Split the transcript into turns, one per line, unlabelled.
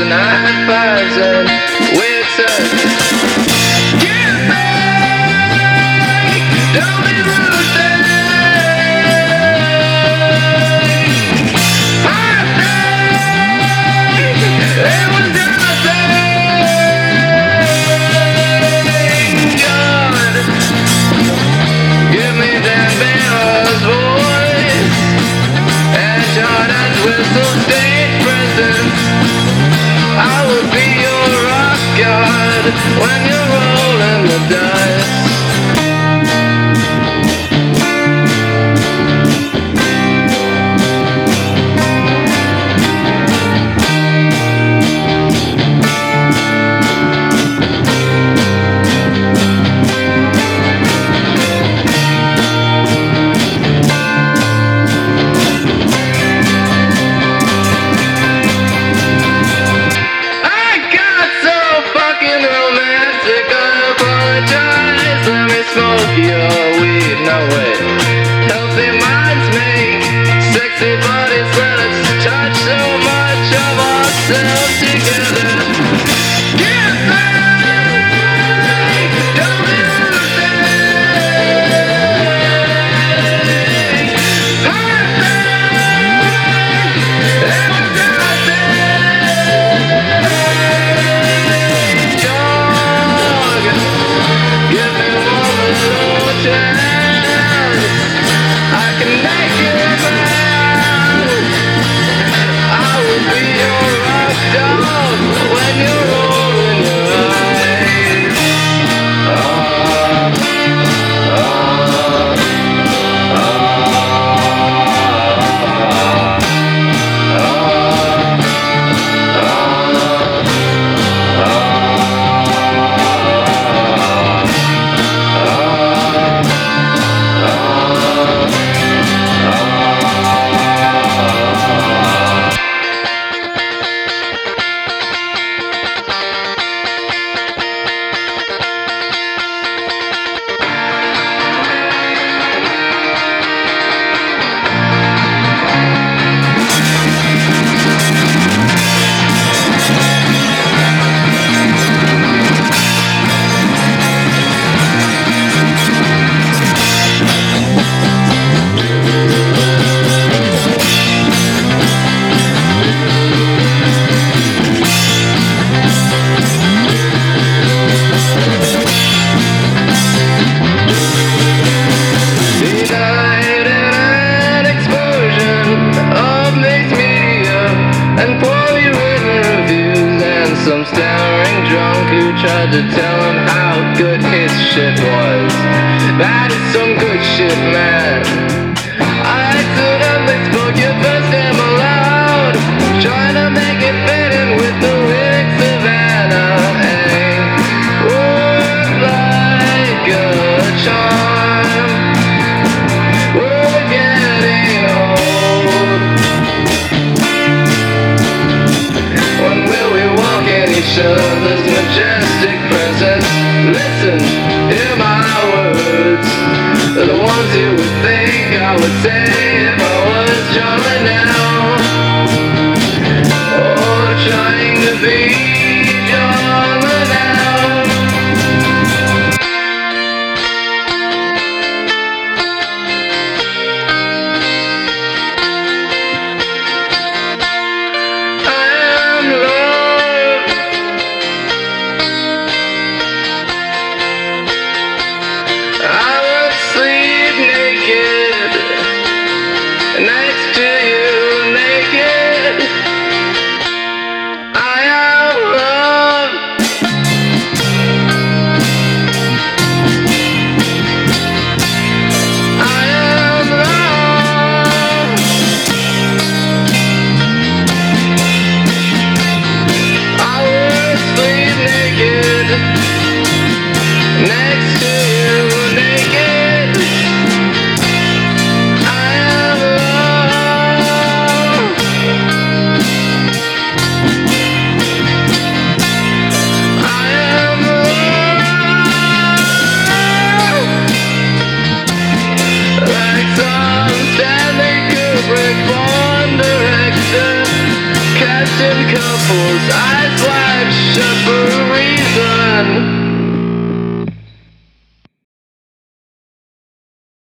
and high fives and weird touch. Get back, don't be rude, it was nothing. God, give me Dan Barrow's voice and Jordan's whistle state presence. I will be your rock god when you're rolling the dice. Smoke your weed, no way. Healthy minds make sexy bodies. Let us touch so much of ourselves together. Get back, don't be rude. Perfect, it was nothing. Dog, give me chance. I can make you mad. I will be your rock dog when you're rolling your eyes. Some staring drunk who tried to tell him how good his shit was. That is some good shit, man. I accidentally spoke your first name aloud, trying to make it fit in with the lyrics of Anna. Hey, work like a charm. We're getting old. When will we walk in each other's majestic presence? Listen, hear my words. They're the ones you would think I would say if I was John Russian couples, eyes wide shut.